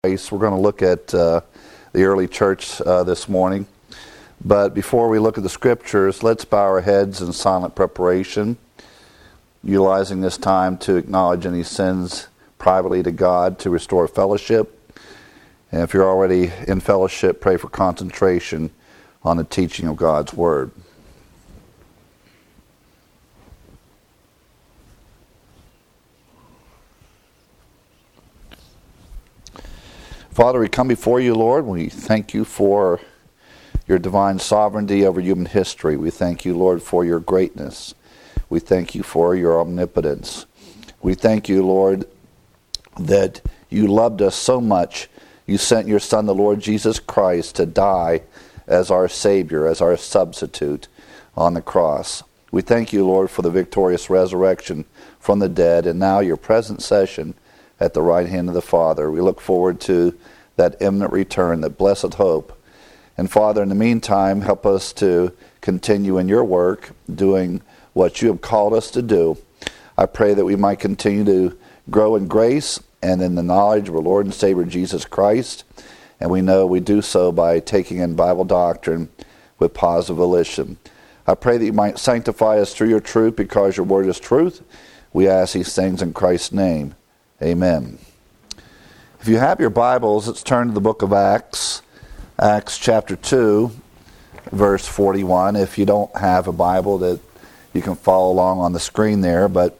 We're going to look at the early church this morning. But before we look at the scriptures, let's bow our heads in silent preparation, utilizing this time to acknowledge any sins privately to God, to restore fellowship. And if you're already in fellowship, pray for concentration on the teaching of God's Word. Father, we come before you, Lord. We thank you for your divine sovereignty over human history. We thank you, Lord, for your greatness. We thank you for your omnipotence. We thank you, Lord, that you loved us so much, you sent your Son, the Lord Jesus Christ, to die as our Savior, as our substitute on the cross. We thank you, Lord, for the victorious resurrection from the dead, and now your present session at the right hand of the Father. We look forward to that imminent return, that blessed hope. And Father, in the meantime, help us to continue in your work, doing what you have called us to do. I pray that we might continue to grow in grace and in the knowledge of our Lord and Savior Jesus Christ. And we know we do so by taking in Bible doctrine with positive volition. I pray that you might sanctify us through your truth, because your word is truth. We ask these things in Christ's name. Amen. If you have your Bibles, let's turn to the book of Acts, Acts chapter 2, verse 41. If you don't have a Bible, that you can follow along on the screen there. But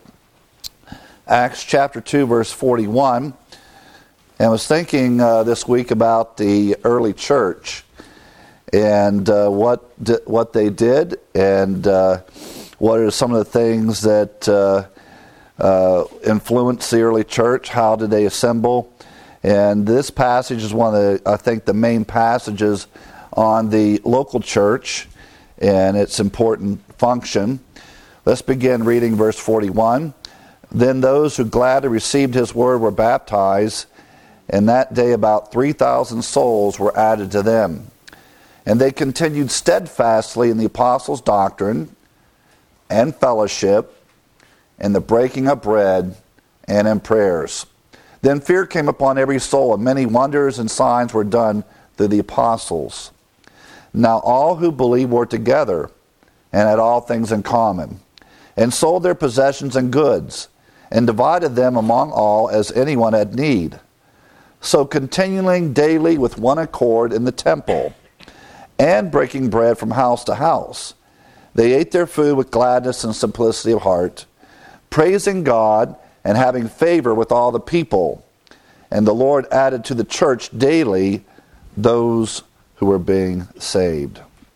Acts chapter 2, verse 41. And I was thinking this week about the early church and what they did, and what are some of the things that influenced the early church. How did they assemble? And this passage is one of the, I think, the main passages on the local church and its important function. Let's begin reading verse 41. Then those who gladly received his word were baptized, and that day about 3,000 souls were added to them. And they continued steadfastly in the apostles' doctrine and fellowship, in the breaking of bread, and in prayers. Then fear came upon every soul, and many wonders and signs were done through the apostles. Now all who believed were together, and had all things in common, and sold their possessions and goods, and divided them among all as anyone had need. So continuing daily with one accord in the temple, and breaking bread from house to house, they ate their food with gladness and simplicity of heart, praising God and having favor with all the people. And the Lord added to the church daily those who were being saved.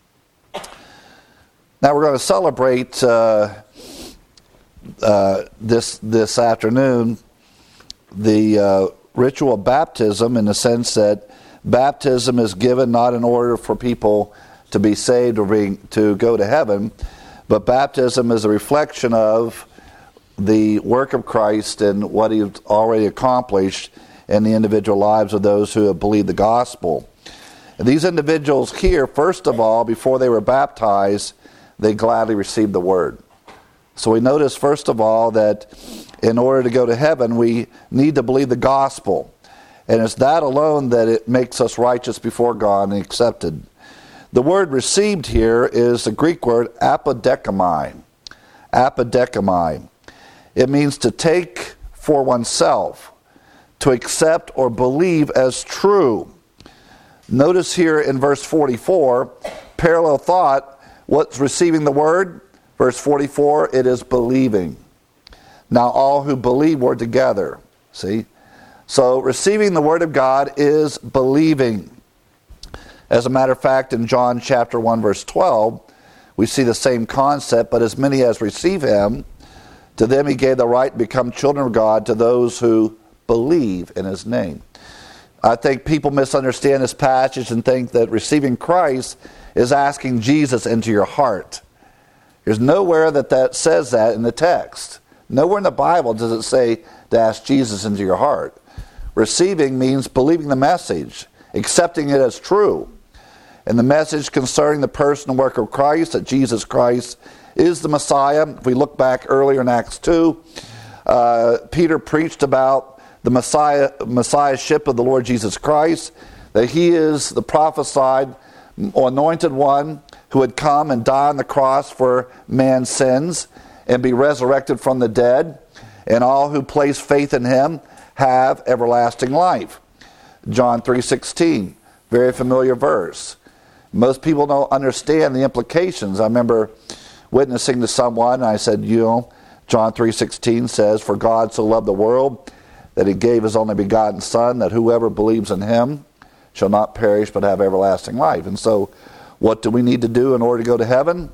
Now we're going to celebrate this afternoon the ritual of baptism, in the sense that baptism is given not in order for people to be saved or to go to heaven, but baptism is a reflection of the work of Christ and what he's already accomplished in the individual lives of those who have believed the gospel. And these individuals here, first of all, before they were baptized, they gladly received the word. So we notice, first of all, that in order to go to heaven, we need to believe the gospel. And it's that alone that it makes us righteous before God and accepted. The word received here is the Greek word apodekami. Apodekami. It means to take for oneself, to accept or believe as true. Notice here in verse 44, parallel thought, what's receiving the word? Verse 44, it is believing. Now all who believe were together. See? So receiving the word of God is believing. As a matter of fact, in John chapter 1, verse 12, we see the same concept, but as many as receive him, to them he gave the right to become children of God, to those who believe in his name. I think people misunderstand this passage and think that receiving Christ is asking Jesus into your heart. There's nowhere that says that in the text. Nowhere in the Bible does it say to ask Jesus into your heart. Receiving means believing the message, accepting it as true. And the message concerning the person and work of Christ, that Jesus Christ is the Messiah. If we look back earlier in Acts 2, Peter preached about the Messiahship of the Lord Jesus Christ, that he is the prophesied anointed one who would come and die on the cross for man's sins and be resurrected from the dead, and all who place faith in him have everlasting life. John 3:16, very familiar verse. Most people don't understand the implications. I remember witnessing to someone, and I said, John 3:16 says, "For God so loved the world that he gave his only begotten Son, that whoever believes in him shall not perish but have everlasting life." And so, what do we need to do in order to go to heaven?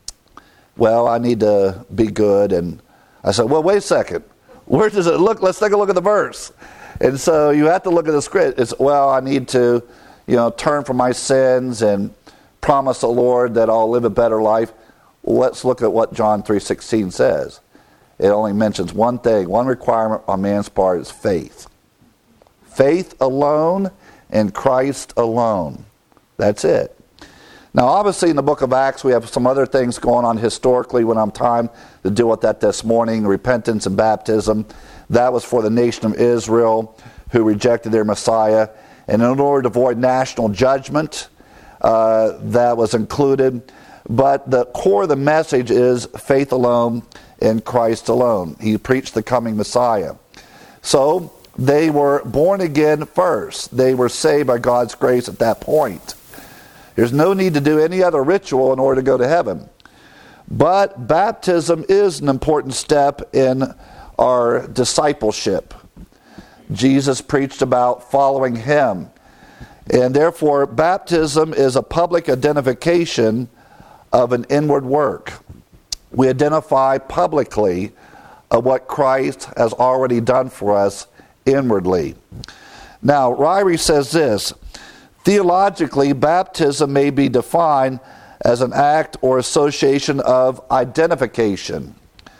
Well, I need to be good. And I said, well, wait a second. Where does it look? Let's take a look at the verse. And so you have to look at the script. It's, well, I need to, turn from my sins and promise the Lord that I'll live a better life. Well, let's look at what John 3:16 says. It only mentions one thing. One requirement on man's part is faith. Faith alone and Christ alone. That's it. Now, obviously, in the book of Acts, we have some other things going on historically. We don't have time to deal with that this morning. Repentance and baptism. That was for the nation of Israel who rejected their Messiah. And in order to avoid national judgment, that was included. But the core of the message is faith alone in Christ alone. He preached the coming Messiah. So, they were born again first. They were saved by God's grace at that point. There's no need to do any other ritual in order to go to heaven. But baptism is an important step in our discipleship. Jesus preached about following him. And therefore, baptism is a public identification of an inward work. We identify publicly of what Christ has already done for us inwardly. Now, Ryrie says this: theologically, baptism may be defined as an act or association of identification.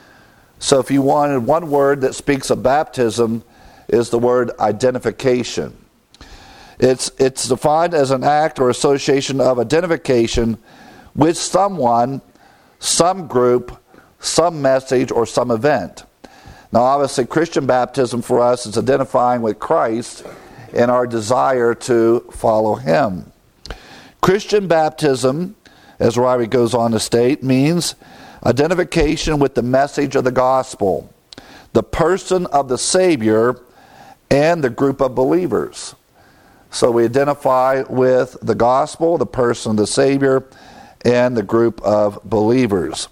So if you wanted one word that speaks of baptism, is the word identification. It's defined as an act or association of identification with someone, some group, some message, or some event. Now, obviously, Christian baptism for us is identifying with Christ and our desire to follow him. Christian baptism, as Ryrie goes on to state, means identification with the message of the gospel, the person of the Savior, and the group of believers. So we identify with the gospel, the person of the Savior, and the group of believers.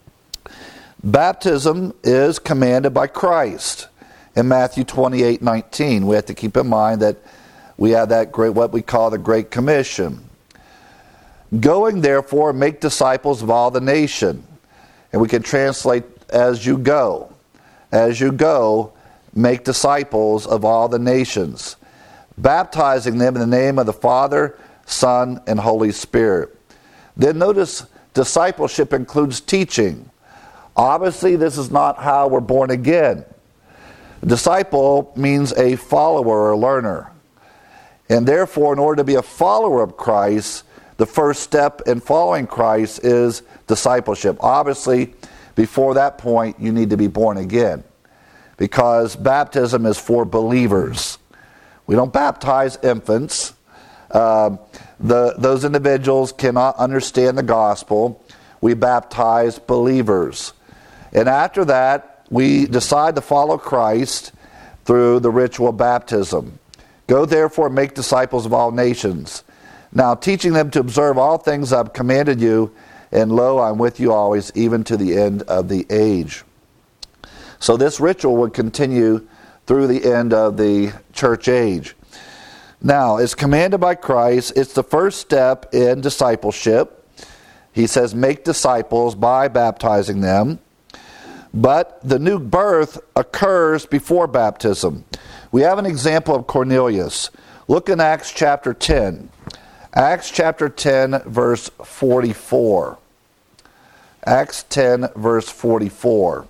Baptism is commanded by Christ. In Matthew 28:19, we have to keep in mind that we have that great, what we call the Great Commission. Going, therefore, make disciples of all the nation. And we can translate as you go. As you go, make disciples of all the nations, baptizing them in the name of the Father, Son, and Holy Spirit. Then notice discipleship includes teaching. Obviously, this is not how we're born again. A disciple means a follower or a learner. And therefore, in order to be a follower of Christ, the first step in following Christ is discipleship. Obviously, before that point, you need to be born again, because baptism is for believers. We don't baptize infants. Those individuals cannot understand the gospel. We baptize believers. And after that, we decide to follow Christ through the ritual of baptism. Go therefore and make disciples of all nations, now teaching them to observe all things I have commanded you, and lo, I'm with you always, even to the end of the age. So this ritual would continue through the end of the church age. Now, it's commanded by Christ. It's the first step in discipleship. He says, make disciples by baptizing them. But the new birth occurs before baptism. We have an example of Cornelius. Look in Acts chapter 10. Acts chapter 10, verse 44. Acts 10, verse 44.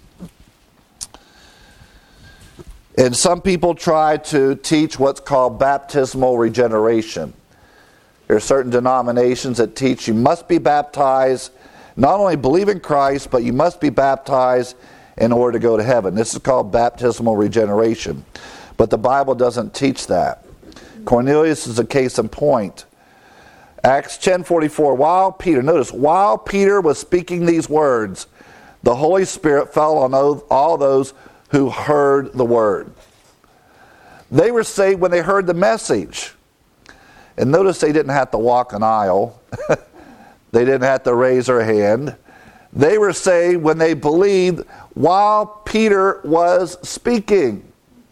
And some people try to teach what's called baptismal regeneration. There are certain denominations that teach you must be baptized, not only believe in Christ, but you must be baptized in order to go to heaven. This is called baptismal regeneration. But the Bible doesn't teach that. Cornelius is a case in point. Acts 10:44, while Peter was speaking these words, the Holy Spirit fell on all those who heard the word. They were saved when they heard the message. And notice they didn't have to walk an aisle. They didn't have to raise their hand. They were saved when they believed while Peter was speaking.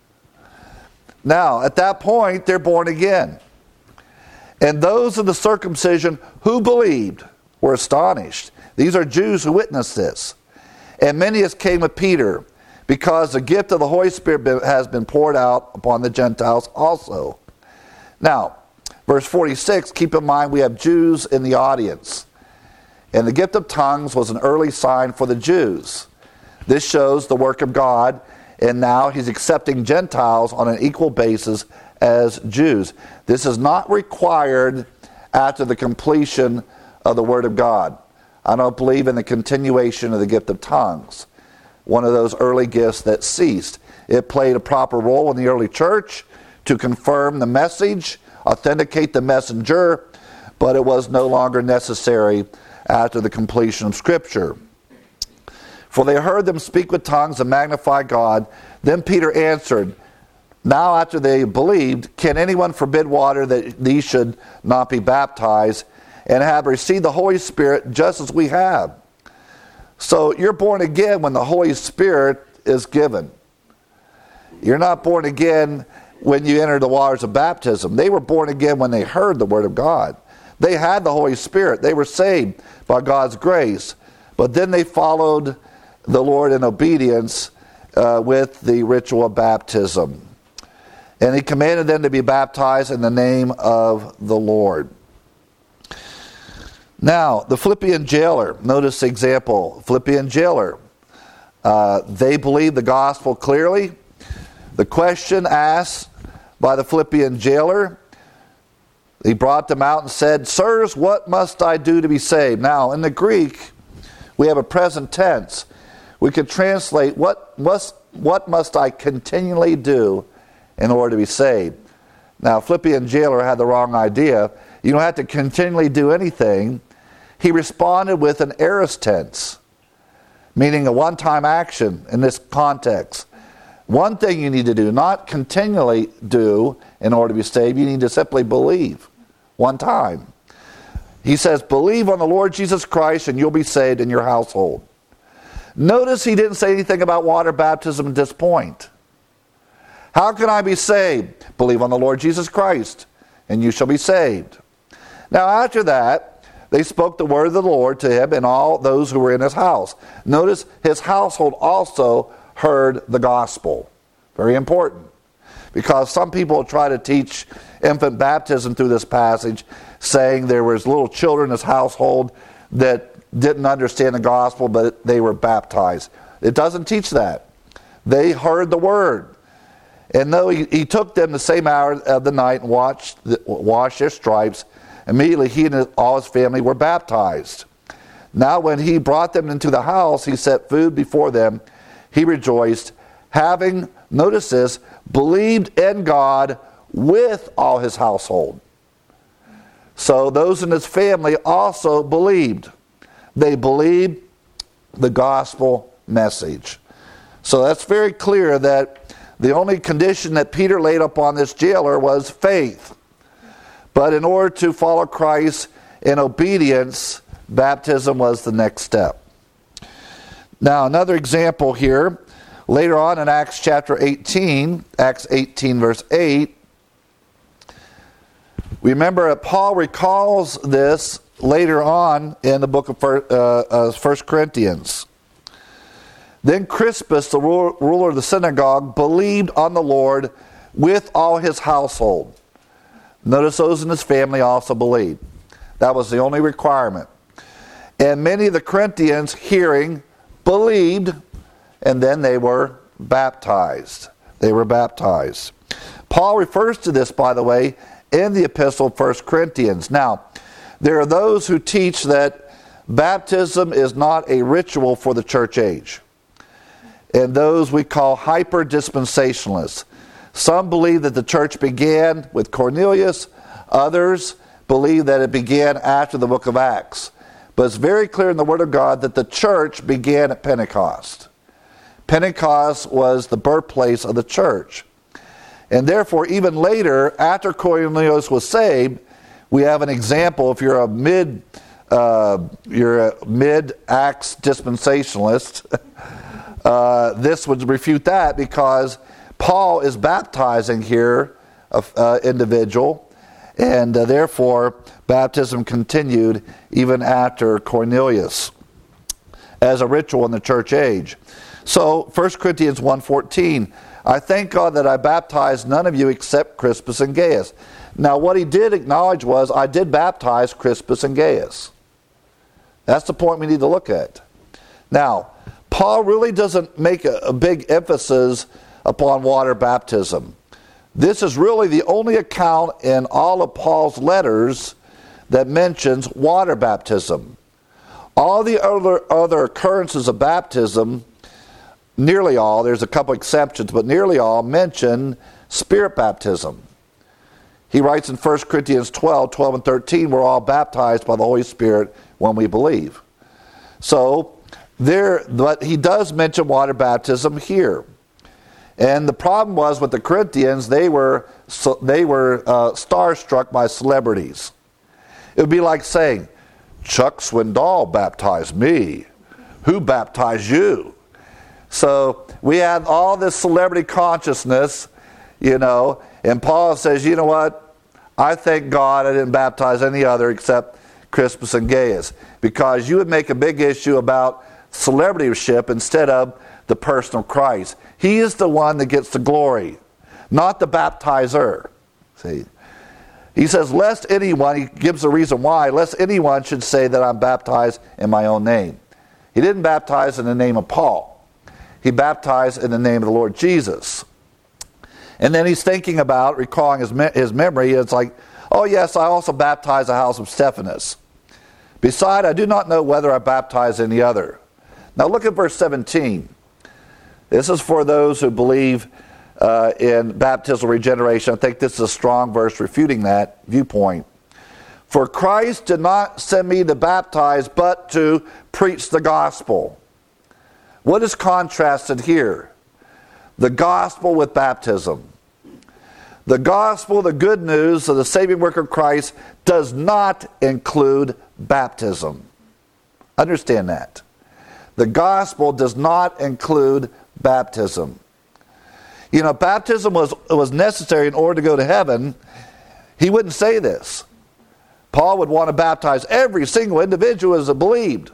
Now, at that point, they're born again. And those of the circumcision who believed were astonished. These are Jews who witnessed this. And many as came with Peter, because the gift of the Holy Spirit has been poured out upon the Gentiles also. Now, verse 46, keep in mind we have Jews in the audience. And the gift of tongues was an early sign for the Jews. This shows the work of God, and now he's accepting Gentiles on an equal basis as Jews. This is not required after the completion of the Word of God. I don't believe in the continuation of the gift of tongues, one of those early gifts that ceased. It played a proper role in the early church to confirm the message, authenticate the messenger, but it was no longer necessary after the completion of Scripture. For they heard them speak with tongues and magnify God. Then Peter answered, now after they believed, can anyone forbid water that these should not be baptized and have received the Holy Spirit just as we have? So you're born again when the Holy Spirit is given. You're not born again when you enter the waters of baptism. They were born again when they heard the Word of God. They had the Holy Spirit. They were saved by God's grace. But then they followed the Lord in obedience with the ritual of baptism. And he commanded them to be baptized in the name of the Lord. Now, the Philippian jailer, notice the example. Philippian jailer, they believed the gospel clearly. The question asked by the Philippian jailer, he brought them out and said, sirs, what must I do to be saved? Now, in the Greek, we have a present tense. We could translate, what must I continually do in order to be saved? Now, Philippian jailer had the wrong idea. You don't have to continually do anything. He responded with an aorist tense, meaning a one-time action in this context. One thing you need to do, not continually do in order to be saved, you need to simply believe one time. He says, believe on the Lord Jesus Christ and you'll be saved in your household. Notice he didn't say anything about water baptism at this point. How can I be saved? Believe on the Lord Jesus Christ and you shall be saved. Now after that, they spoke the word of the Lord to him and all those who were in his house. Notice his household also heard the gospel. Very important. Because some people try to teach infant baptism through this passage, saying there was little children in his household that didn't understand the gospel, but they were baptized. It doesn't teach that. They heard the word. And though he took them the same hour of the night and washed their stripes, immediately he and all his family were baptized. Now when he brought them into the house, he set food before them. He rejoiced, having, notice this, believed in God with all his household. So those in his family also believed. They believed the gospel message. So that's very clear that the only condition that Peter laid upon this jailer was faith. But in order to follow Christ in obedience, baptism was the next step. Now, another example here, later on in Acts chapter 18, Acts 18 verse 8, remember that Paul recalls this later on in the book of 1 Corinthians. Then Crispus, the ruler of the synagogue, believed on the Lord with all his household. Notice those in his family also believed. That was the only requirement. And many of the Corinthians, hearing, believed, and then they were baptized. They were baptized. Paul refers to this, by the way, in the epistle of 1 Corinthians. Now, there are those who teach that baptism is not a ritual for the church age. And those we call hyper-dispensationalists. Some believe that the church began with Cornelius. Others believe that it began after the book of Acts. But it's very clear in the Word of God that the church began at Pentecost. Pentecost was the birthplace of the church. And therefore, even later, after Cornelius was saved, we have an example. If you're a mid-Acts dispensationalist, this would refute that, because Paul is baptizing here an individual, and therefore baptism continued even after Cornelius as a ritual in the church age. So 1 Corinthians 1:14, I thank God that I baptized none of you except Crispus and Gaius. Now what he did acknowledge was, I did baptize Crispus and Gaius. That's the point we need to look at. Now, Paul really doesn't make a big emphasis upon water baptism. This is really the only account in all of Paul's letters that mentions water baptism. All the other occurrences of baptism, nearly all, there's a couple exceptions, but nearly all mention spirit baptism. He writes in 1 Corinthians 12 and 13, we're all baptized by the Holy Spirit when we believe. But he does mention water baptism here. And the problem was with the Corinthians, they were starstruck by celebrities. It would be like saying, Chuck Swindoll baptized me. Who baptized you? So we had all this celebrity consciousness, and Paul says, you know what? I thank God I didn't baptize any other except Crispus and Gaius, because you would make a big issue about celebrityship instead of the person of Christ. He is the one that gets the glory, not the baptizer. See? He says, lest anyone, he gives a reason why, lest anyone should say that I'm baptized in my own name. He didn't baptize in the name of Paul. He baptized in the name of the Lord Jesus. And then he's thinking about, recalling his memory, it's like, oh yes, I also baptized the house of Stephanas. Beside, I do not know whether I baptized any other. Now look at verse 17. This is for those who believe in baptismal regeneration. I think this is a strong verse refuting that viewpoint. For Christ did not send me to baptize, but to preach the gospel. What is contrasted here? The gospel with baptism. The gospel, the good news of the saving work of Christ, does not include baptism. Understand that. The gospel does not include baptism. Baptism was necessary in order to go to heaven. He wouldn't say this. Paul would want to baptize every single individual as believed.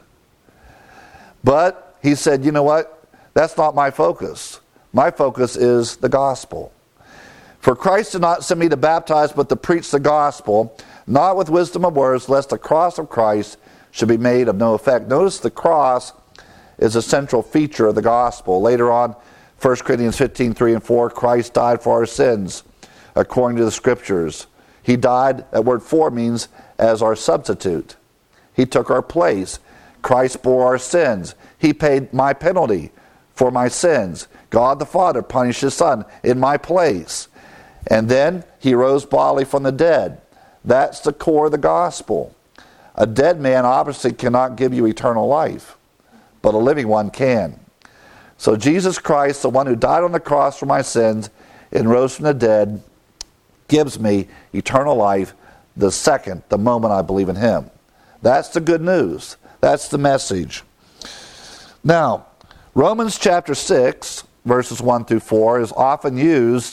But he said, you know what? That's not my focus. My focus is the gospel. For Christ did not send me to baptize, but to preach the gospel, not with wisdom of words, lest the cross of Christ should be made of no effect. Notice the cross is a central feature of the gospel. Later on, 1 Corinthians 15:3 and 4, Christ died for our sins, according to the Scriptures. He died, that word for means as our substitute. He took our place. Christ bore our sins. He paid my penalty for my sins. God the Father punished His Son in my place. And then He rose bodily from the dead. That's the core of the gospel. A dead man obviously cannot give you eternal life, but a living one can. So Jesus Christ, the one who died on the cross for my sins and rose from the dead, gives me eternal life the moment I believe in Him. That's the good news. That's the message. Now, Romans chapter 6, verses 1 through 4, is often used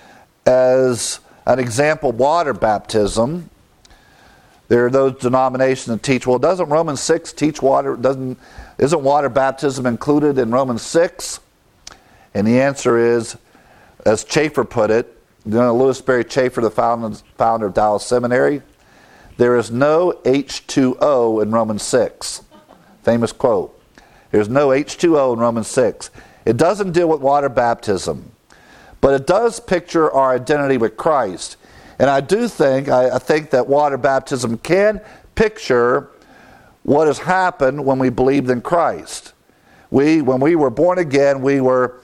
as an example of water baptism. There are those denominations that teach, well, doesn't Romans 6 teach water? Isn't water baptism included in Romans 6? And the answer is, as Chafer put it, Louis Berry Chafer, the founder of Dallas Seminary, there is no H2O in Romans 6. Famous quote. There's no H2O in Romans 6. It doesn't deal with water baptism, but it does picture our identity with Christ. And I think that water baptism can picture what has happened when we believed in Christ. When we were born again, we were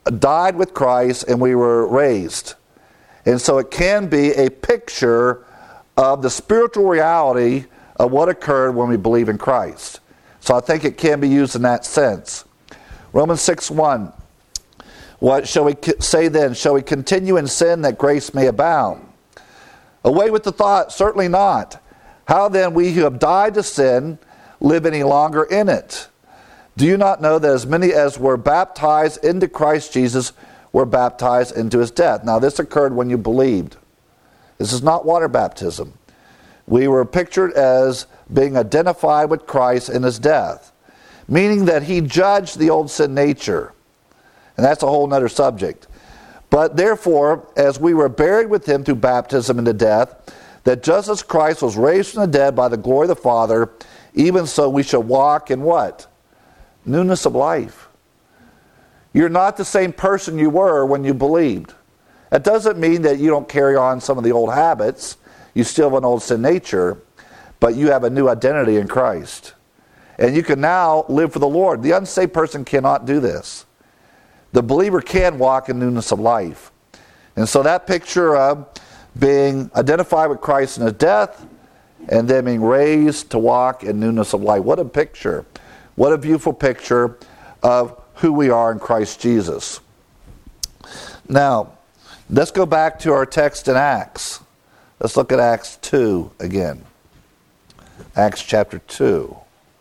died with Christ and we were raised. And so it can be a picture of the spiritual reality of what occurred when we believe in Christ. So I think it can be used in that sense. Romans 6:1. What shall we say then? Shall we continue in sin that grace may abound? Away with the thought, certainly not. How then we who have died to sin live any longer in it? Do you not know that as many as were baptized into Christ Jesus were baptized into his death? Now this occurred when you believed. This is not water baptism. We were pictured as being identified with Christ in his death, meaning that he judged the old sin nature. And that's a whole other subject. But therefore, as we were buried with him through baptism into death, that just as Christ was raised from the dead by the glory of the Father, even so we shall walk in what? Newness of life. You're not the same person you were when you believed. That doesn't mean that you don't carry on some of the old habits. You still have an old sin nature, but you have a new identity in Christ. And you can now live for the Lord. The unsaved person cannot do this. The believer can walk in newness of life. And so that picture of being identified with Christ in his death and then being raised to walk in newness of life. What a picture. What a beautiful picture of who we are in Christ Jesus. Now, let's go back to our text in Acts. Let's look at Acts 2 again. Acts chapter 2.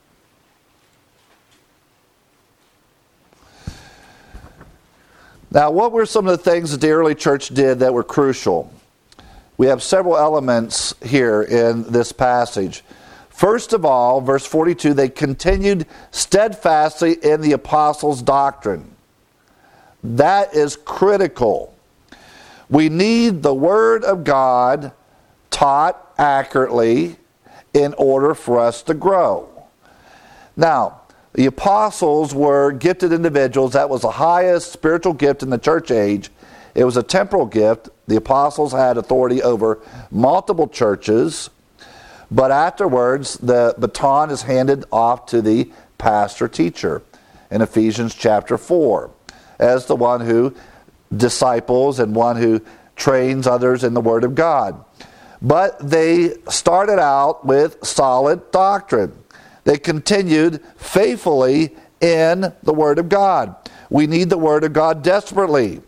Now, what were some of the things that the early church did that were crucial? We have several elements here in this passage. First of all, verse 42, they continued steadfastly in the apostles' doctrine. That is critical. We need the Word of God taught accurately in order for us to grow. Now, the apostles were gifted individuals. That was the highest spiritual gift in the church age. It was a temporal gift. The apostles had authority over multiple churches. But afterwards, the baton is handed off to the pastor teacher in Ephesians chapter 4 as the one who disciples and one who trains others in the Word of God. But they started out with solid doctrine. They continued faithfully in the Word of God. We need the Word of God desperately.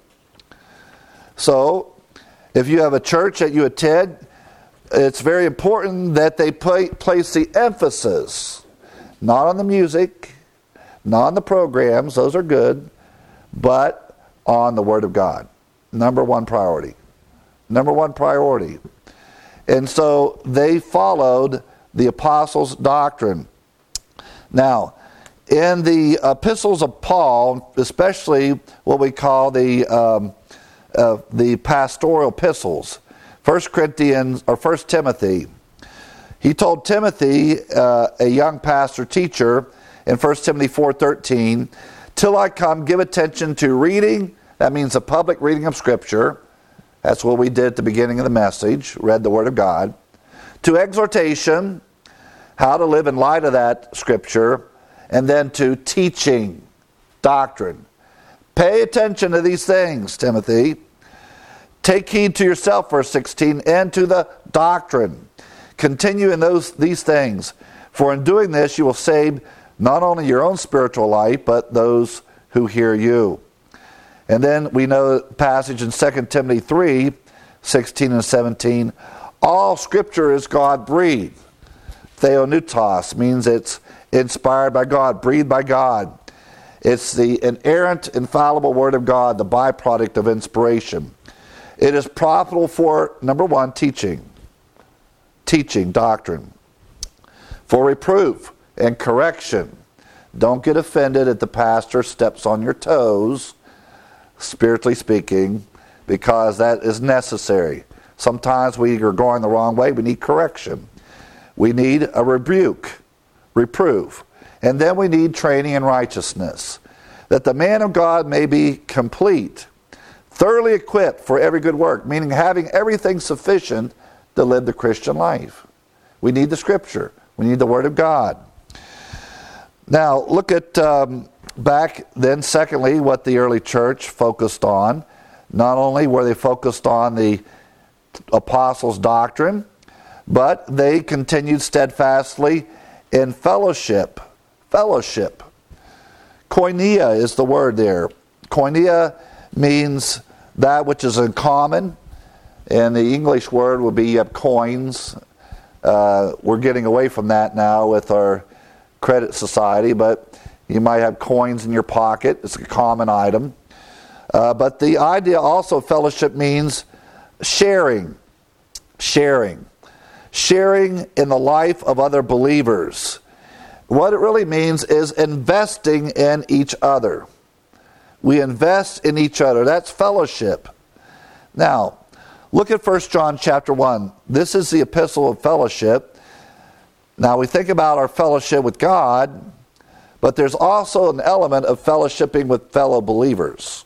So, if you have a church that you attend, it's very important that they place the emphasis, not on the music, not on the programs, those are good, but on the Word of God. Number one priority. Number one priority. And so they followed the apostles' doctrine. Now, in the epistles of Paul, especially what we call the pastoral epistles, 1 Timothy, he told Timothy, a young pastor teacher, in 1 Timothy 4:13, till I come, give attention to reading. That means the public reading of Scripture. That's what we did at the beginning of the message, read the Word of God. To exhortation, how to live in light of that Scripture, and then to teaching, doctrine. Pay attention to these things, Timothy. Take heed to yourself, verse 16, and to the doctrine. Continue in these things, for in doing this you will save not only your own spiritual life, but those who hear you. And then we know the passage in 2 Timothy 3, 16 and 17, all Scripture is God-breathed. Theopneustos means it's inspired by God, breathed by God. It's the inerrant, infallible Word of God, the byproduct of inspiration. It is profitable for, number one, teaching, doctrine. For reproof and correction. Don't get offended if the pastor steps on your toes, spiritually speaking, because that is necessary. Sometimes we are going the wrong way. We need correction. We need a reproof. And then we need training in righteousness, that the man of God may be complete, thoroughly equipped for every good work, meaning having everything sufficient to live the Christian life. We need the Scripture. We need the Word of God. Now, look at back then, secondly, what the early church focused on, not only were they focused on the apostles' doctrine, but they continued steadfastly in fellowship. Fellowship. Koinonia is the word there. Koinonia means that which is in common, and the English word would be coins. We're getting away from that now with our credit society, but you might have coins in your pocket. It's a common item. But the idea also of fellowship means sharing. Sharing. Sharing in the life of other believers. What it really means is investing in each other. We invest in each other. That's fellowship. Now, look at 1 John chapter 1. This is the epistle of fellowship. Now, we think about our fellowship with God, but there's also an element of fellowshipping with fellow believers.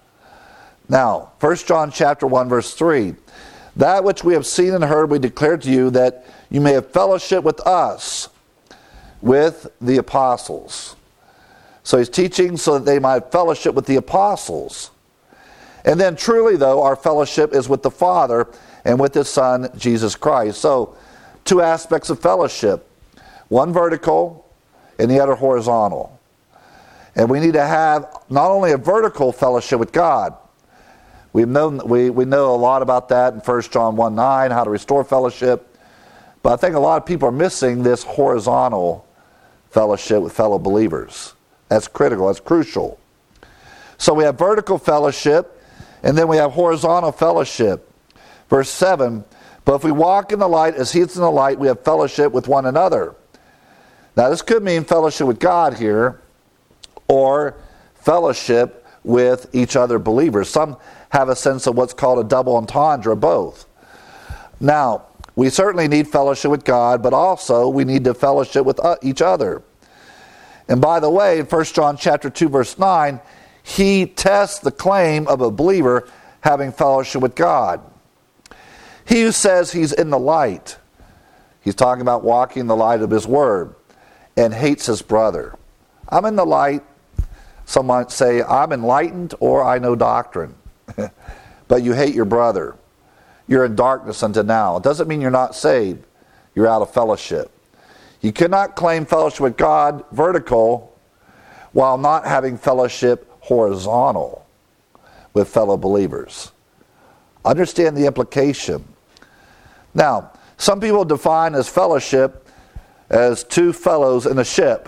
Now, 1 John chapter 1, verse 3. That which we have seen and heard we declare to you, that you may have fellowship with us, with the apostles. So he's teaching so that they might have fellowship with the apostles. And then truly, though, our fellowship is with the Father and with His Son, Jesus Christ. So, two aspects of fellowship. One vertical and the other horizontal. And we need to have not only a vertical fellowship with God. We know a lot about that in 1 John 1:9, how to restore fellowship. But I think a lot of people are missing this horizontal fellowship with fellow believers. That's critical. That's crucial. So we have vertical fellowship, and then we have horizontal fellowship. Verse 7, but if we walk in the light as He is in the light, we have fellowship with one another. Now this could mean fellowship with God here, or fellowship with each other believers. Some have a sense of what's called a double entendre, both. Now, we certainly need fellowship with God, but also we need to fellowship with each other. And by the way, in 1 John chapter 2, verse 9, he tests the claim of a believer having fellowship with God. He who says he's in the light, he's talking about walking in the light of His Word, and hates his brother. I'm in the light. Some might say, I'm enlightened or I know doctrine. But you hate your brother. You're in darkness unto now. It doesn't mean you're not saved. You're out of fellowship. You cannot claim fellowship with God vertical while not having fellowship horizontal with fellow believers. Understand the implication. Now, some people define as fellowship as two fellows in a ship.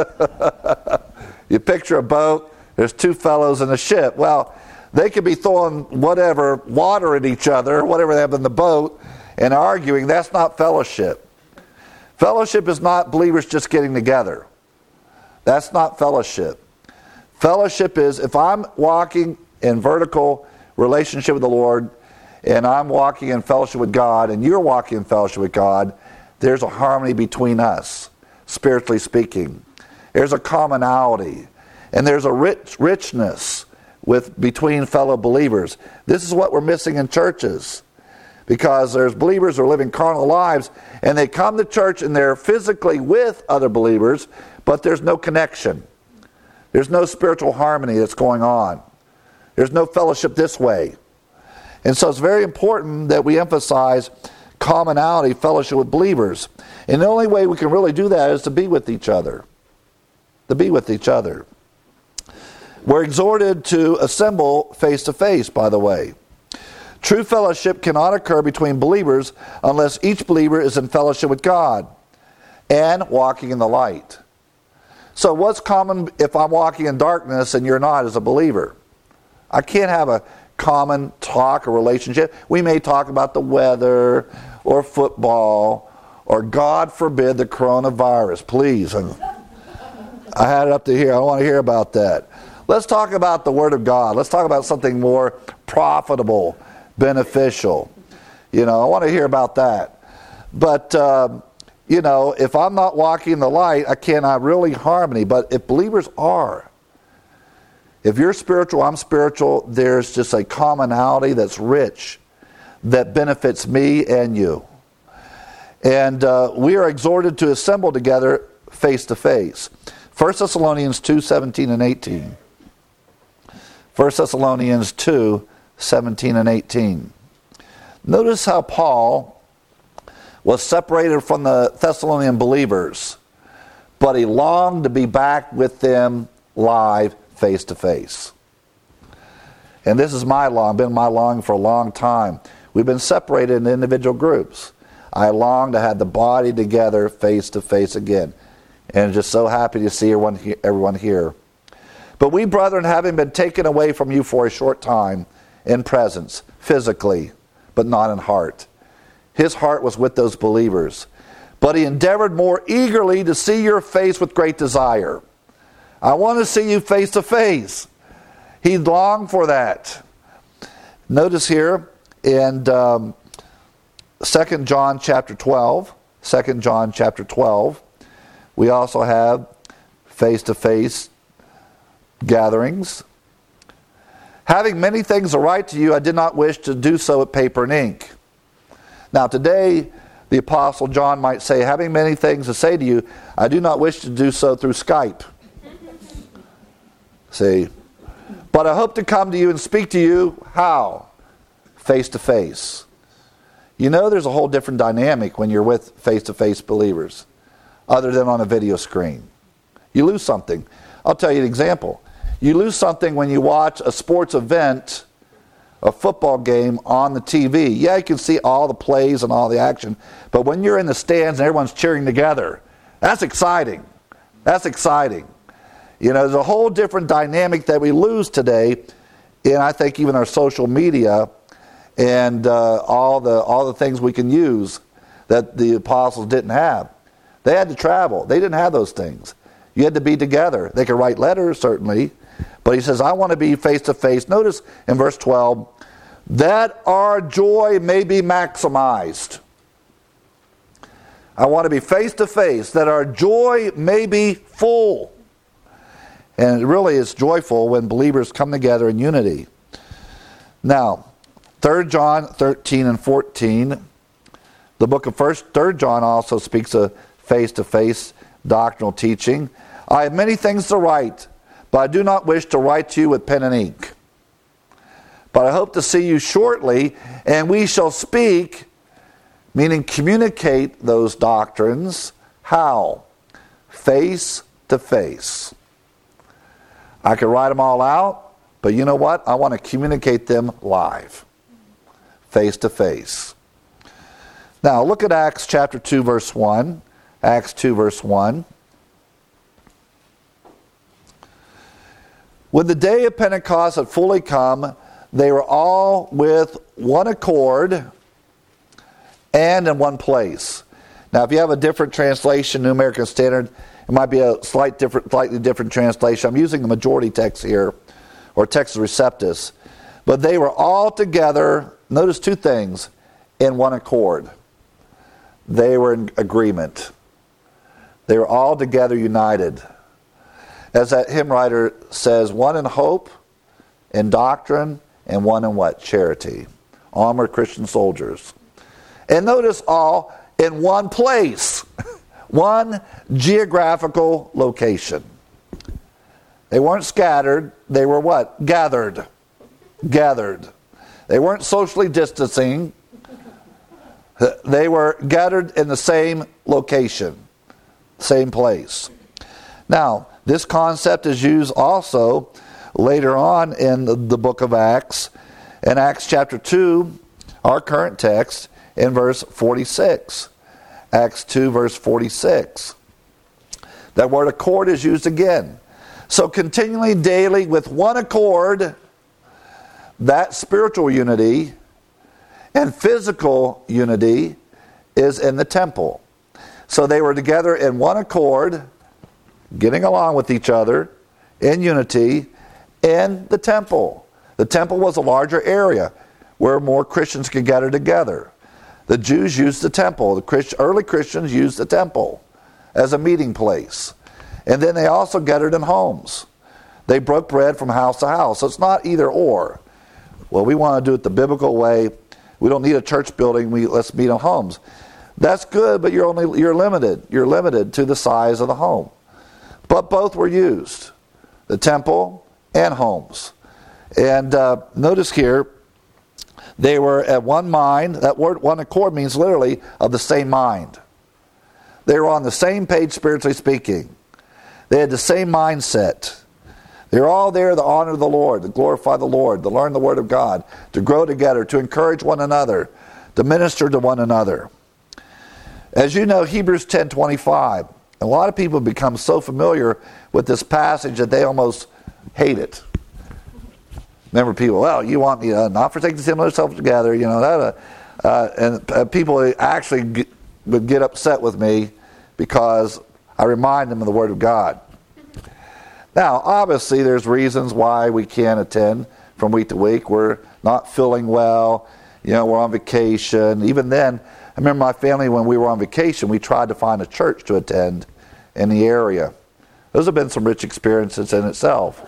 You picture a boat, there's two fellows in a ship. Well, they could be throwing whatever, water at each other, whatever they have in the boat, and arguing. That's not fellowship. Fellowship is not believers just getting together. That's not fellowship. Fellowship is if I'm walking in vertical relationship with the Lord, and I'm walking in fellowship with God, and you're walking in fellowship with God, there's a harmony between us, spiritually speaking. There's a commonality, and there's a richness between fellow believers. This is what we're missing in churches, because there's believers who are living carnal lives, and they come to church and they're physically with other believers, but there's no connection. There's no spiritual harmony that's going on. There's no fellowship this way. And so it's very important that we emphasize commonality, fellowship with believers. And the only way we can really do that is to be with each other. To be with each other. We're exhorted to assemble face to face, by the way. True fellowship cannot occur between believers unless each believer is in fellowship with God and walking in the light. So what's common if I'm walking in darkness and you're not as a believer? I can't have a common talk or relationship. We may talk about the weather or football or, God forbid, the coronavirus. Please. I had it up to here. I don't want to hear about that. Let's talk about the Word of God. Let's talk about something more profitable, beneficial. I want to hear about that. But, if I'm not walking in the light, I cannot really harmony. But if believers are, if you're spiritual, I'm spiritual, there's just a commonality that's rich, that benefits me and you. And we are exhorted to assemble together face to face. 1 Thessalonians 2:17 and 18. 1 Thessalonians 2:17 and 18. Notice how Paul was separated from the Thessalonian believers, but he longed to be back with them live, face to face. And this is been my longing for a long time. We've been separated in individual groups. I long to have the body together, face to face again. And just so happy to see everyone here. But we, brethren, having been taken away from you for a short time, in presence, physically, but not in heart. His heart was with those believers. But he endeavored more eagerly to see your face with great desire. I want to see you face to face. He longed for that. Notice here in 2 John chapter 12, 2 John chapter 12, we also have face-to-face gatherings. Having many things to write to you, I did not wish to do so with paper and ink. Now today, the Apostle John might say, having many things to say to you, I do not wish to do so through Skype. See? But I hope to come to you and speak to you, how? Face to face. You know there's a whole different dynamic when you're with face-to-face believers, other than on a video screen. You lose something. I'll tell you an example. You lose something when you watch a sports event, a football game on the TV. Yeah, you can see all the plays and all the action, but when you're in the stands and everyone's cheering together, that's exciting. That's exciting. You know, there's a whole different dynamic that we lose today, and I think even our social media and all the things we can use that the apostles didn't have. They had to travel. They didn't have those things. You had to be together. They could write letters, certainly, but he says, I want to be face to face. Notice in verse 12, that our joy may be maximized. I want to be face to face, that our joy may be full. And it really is joyful when believers come together in unity. Now, 3 John 13 and 14, the book of 3 John also speaks of face-to-face doctrinal teaching. I have many things to write, but I do not wish to write to you with pen and ink. But I hope to see you shortly, and we shall speak, meaning communicate those doctrines. How? Face to face. I could write them all out, but you know what? I want to communicate them live, face to face. Now look at Acts chapter 2 verse 1. Acts 2 verse 1. When the day of Pentecost had fully come, they were all with one accord and in one place. Now if you have a different translation, New American Standard, it might be a slightly different translation. I'm using the majority text here, or Textus Receptus. But they were all together, notice two things, in one accord. They were in agreement. They were all together united. As that hymn writer says, one in hope, in doctrine, and one in what? Charity. Armored Christian soldiers. And notice all in one place. One geographical location. They weren't scattered. They were what? Gathered. Gathered. They weren't socially distancing. They were gathered in the same location. Same place. Now, this concept is used also later on in the book of Acts. In Acts chapter 2, our current text, in verse 46. Acts 2 verse 46. That word accord is used again. So continually, daily, with one accord, that spiritual unity and physical unity is in the temple. So they were together in one accord, getting along with each other, in unity, in the temple. The temple was a larger area where more Christians could gather together. The Jews used the temple. The early Christians used the temple as a meeting place. And then they also gathered in homes. They broke bread from house to house. So it's not either or. Well, we want to do it the biblical way. We don't need a church building. Let's meet in homes. That's good, but you're limited. You're limited to the size of the home. But both were used, the temple and homes. And notice here, they were at one mind. That word one accord means literally of the same mind. They were on the same page spiritually speaking. They had the same mindset. They were all there to honor the Lord, to glorify the Lord, to learn the Word of God, to grow together, to encourage one another, to minister to one another. As you know, Hebrews 10:25, a lot of people become so familiar with this passage that they almost hate it. Remember, people, well, you want me to not forsake the assembly of themselves together, and people actually would get upset with me because I remind them of the Word of God. Now, obviously, there's reasons why we can't attend from week to week. We're not feeling well, we're on vacation. Even then, I remember my family, when we were on vacation, we tried to find a church to attend in the area. Those have been some rich experiences in itself.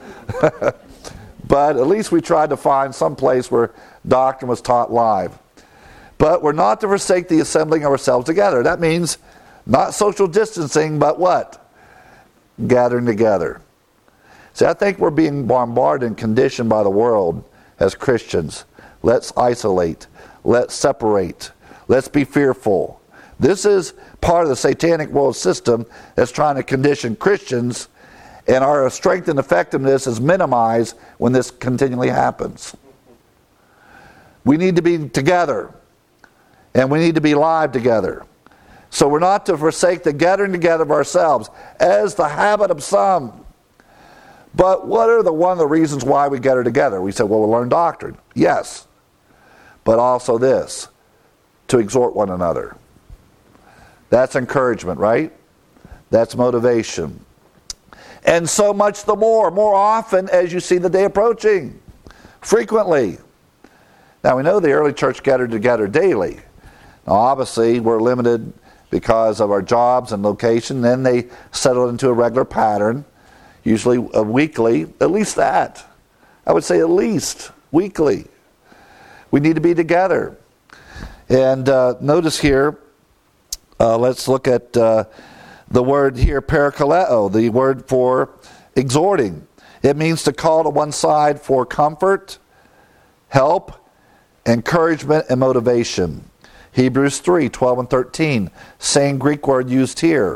But at least we tried to find some place where doctrine was taught live. But we're not to forsake the assembling of ourselves together. That means not social distancing, but what? Gathering together. See, I think we're being bombarded and conditioned by the world as Christians. Let's isolate. Let's separate. Let's be fearful. This is part of the satanic world system that's trying to condition Christians, and our strength and effectiveness is minimized when this continually happens. We need to be together, and we need to be live together. So we're not to forsake the gathering together of ourselves, as the habit of some. But what are one of the reasons why we gather together? We said, well, we'll learn doctrine. Yes. But also this, to exhort one another. That's encouragement, right? That's motivation. And so much the more often as you see the day approaching. Frequently. Now we know the early church gathered together daily. Now obviously we're limited because of our jobs and location. Then they settled into a regular pattern, usually a weekly, at least that. I would say at least weekly. We need to be together. And notice here, let's look at the word here, parakaleo, the word for exhorting. It means to call to one side for comfort, help, encouragement, and motivation. Hebrews 3:12 and 13, same Greek word used here.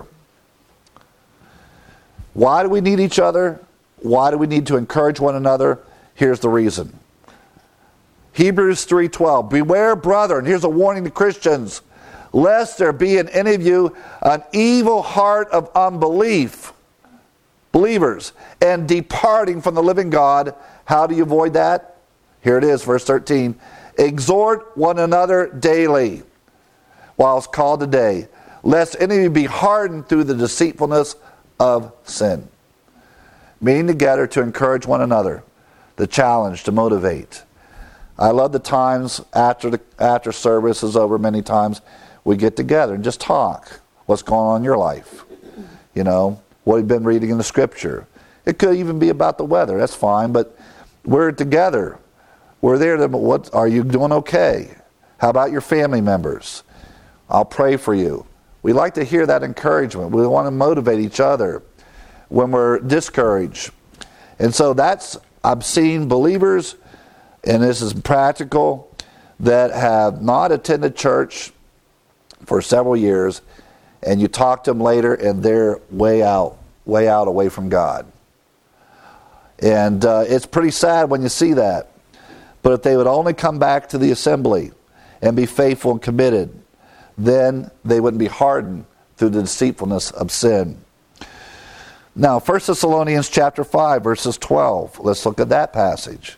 Why do we need each other? Why do we need to encourage one another? Here's the reason. Hebrews 3:12, beware, brethren, here's a warning to Christians, lest there be in any of you an evil heart of unbelief, believers, and departing from the living God. How do you avoid that? Here it is, verse 13. Exhort one another daily, while it's called today, lest any of you be hardened through the deceitfulness of sin. Meeting together to encourage one another, the challenge, to motivate. I love the times after service is over, many times we get together and just talk. What's going on in your life? What you've been reading in the scripture. It could even be about the weather, that's fine, but we're together. We're there to, what, are you doing okay? How about your family members? I'll pray for you. We like to hear that encouragement. We want to motivate each other when we're discouraged. And so I've seen believers, and this is practical, that have not attended church for several years, and you talk to them later and they're way out away from God. And it's pretty sad when you see that. But if they would only come back to the assembly and be faithful and committed, then they wouldn't be hardened through the deceitfulness of sin. Now, 1 Thessalonians chapter 5, verses 12. Let's look at that passage.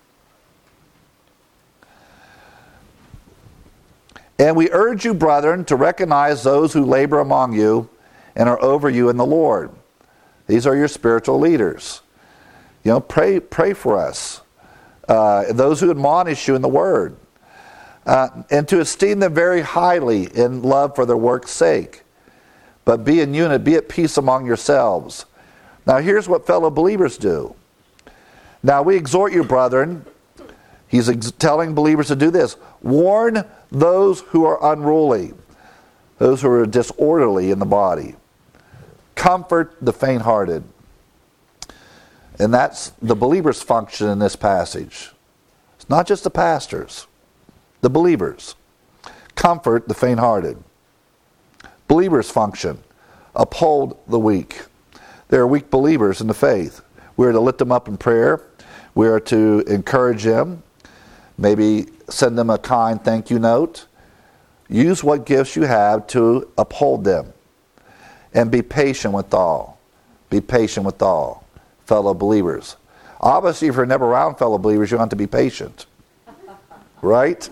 And we urge you, brethren, to recognize those who labor among you and are over you in the Lord. These are your spiritual leaders. Pray for us. Those who admonish you in the Word. And to esteem them very highly in love for their work's sake. But be in unity, be at peace among yourselves. Now here's what fellow believers do. Now we exhort you, brethren. He's telling believers to do this. Warn those who are unruly, those who are disorderly in the body. comfort the faint-hearted. And that's the believer's function in this passage. It's not just the pastors, the believers. Comfort the faint-hearted. Believers' function. Uphold the weak. There are weak believers in the faith. We are to lift them up in prayer. We are to encourage them. Maybe send them a kind thank you note. Use what gifts you have to uphold them. And be patient with all. Be patient with all. Fellow believers. Obviously, if you're never around fellow believers, you have to be patient. Right?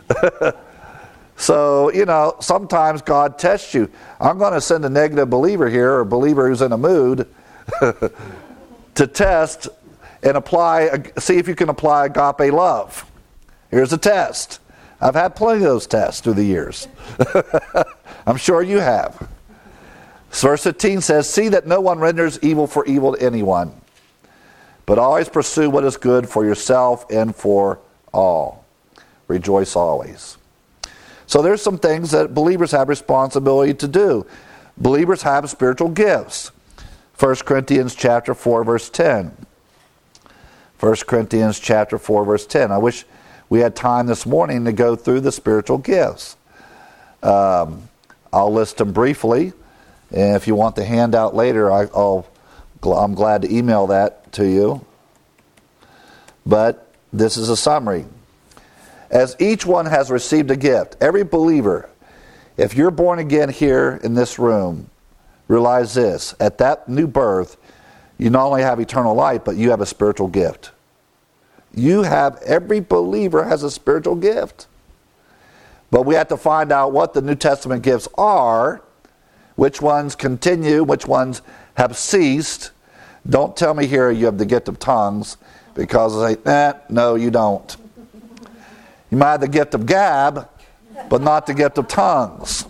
So, sometimes God tests you. I'm going to send a negative believer here, or a believer who's in a mood, to test and see if you can apply agape love. Here's a test. I've had plenty of those tests through the years. I'm sure you have. Verse 15 says, see that no one renders evil for evil to anyone, but always pursue what is good for yourself and for all. Rejoice always. So there's some things that believers have responsibility to do. Believers have spiritual gifts. 1 Corinthians chapter 4, verse 10. 1 Corinthians chapter 4, verse 10. I wish we had time this morning to go through the spiritual gifts. I'll list them briefly. And if you want the handout later, I'm glad to email that to you. But this is a summary. As each one has received a gift, every believer, if you're born again here in this room, realize this: at that new birth, you not only have eternal life, but you have a spiritual gift. Every believer has a spiritual gift. But we have to find out what the New Testament gifts are, which ones continue, which ones have ceased. Don't tell me here you have the gift of tongues, because I say, no, you don't. You might have the gift of gab, but not the gift of tongues.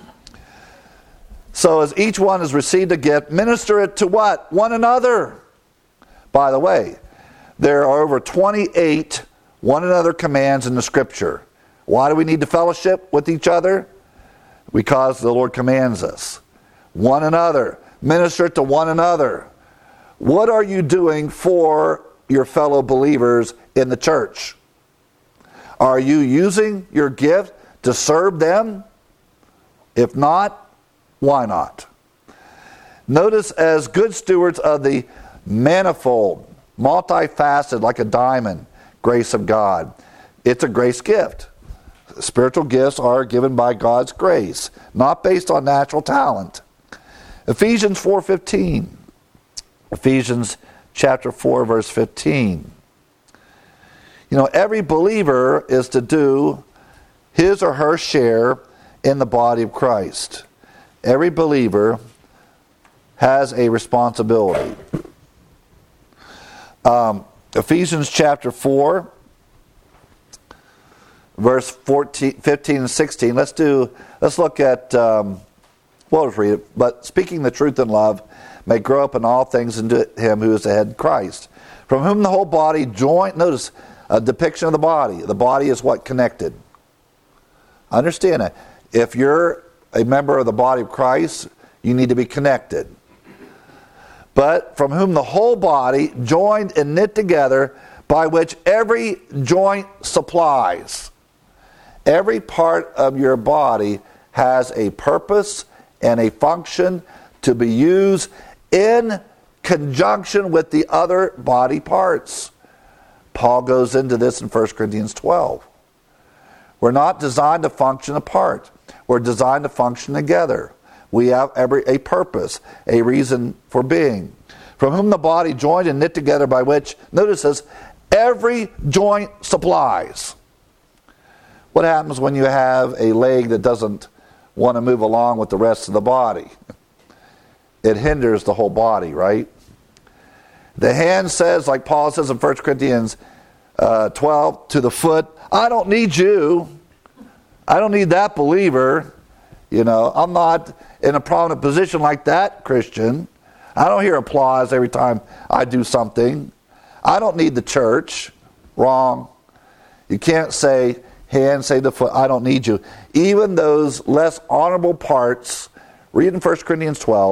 So as each one has received a gift, minister it to what? One another. By the way, there are over 28 one another commands in the Scripture. Why do we need to fellowship with each other? Because the Lord commands us. One another. Minister it to one another. What are you doing for your fellow believers in the church? Are you using your gift to serve them? If not, why not? Notice, as good stewards of the manifold, multifaceted, like a diamond, grace of God. It's a grace gift. Spiritual gifts are given by God's grace, not based on natural talent. Ephesians 4:15. Ephesians chapter 4, verse 15. Every believer is to do his or her share in the body of Christ. Every believer has a responsibility. Ephesians chapter 4, verse 15 and 16. Let's look at, we'll just read it. But speaking the truth in love may grow up in all things into him who is the head, Christ, from whom the whole body joined. Notice a depiction of the body. The body is what? Connected. Understand it. If you're a member of the body of Christ, you need to be connected. But from whom the whole body, joined and knit together, by which every joint supplies. Every part of your body has a purpose and a function to be used in conjunction with the other body parts. Paul goes into this in 1 Corinthians 12. We're not designed to function apart. We're designed to function together. We have a purpose, a reason for being. From whom the body joined and knit together, by which, notice this, every joint supplies. What happens when you have a leg that doesn't want to move along with the rest of the body? It hinders the whole body, right? The hand says, like Paul says in 1 Corinthians 12, to the foot, I don't need you. I don't need that believer. I'm not in a prominent position like that Christian. I don't hear applause every time I do something. I don't need the church. Wrong. You can't say, hand, say the foot, I don't need you. Even those less honorable parts, read in 1 Corinthians 12,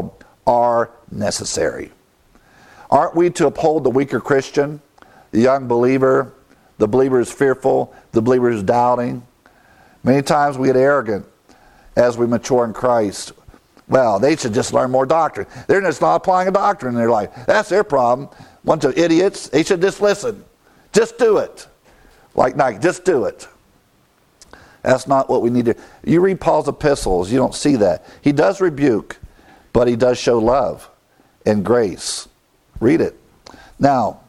are necessary. Aren't we to uphold the weaker Christian, the young believer, the believer is fearful, the believer is doubting? Many times we get arrogant as we mature in Christ. Well, they should just learn more doctrine. They're just not applying a doctrine in their life. That's their problem. Bunch of idiots. They should just listen. Just do it. Like Nike, just do it. That's not what we need to. You read Paul's epistles, you don't see that. He does rebuke, but he does show love and grace. Read it. Now,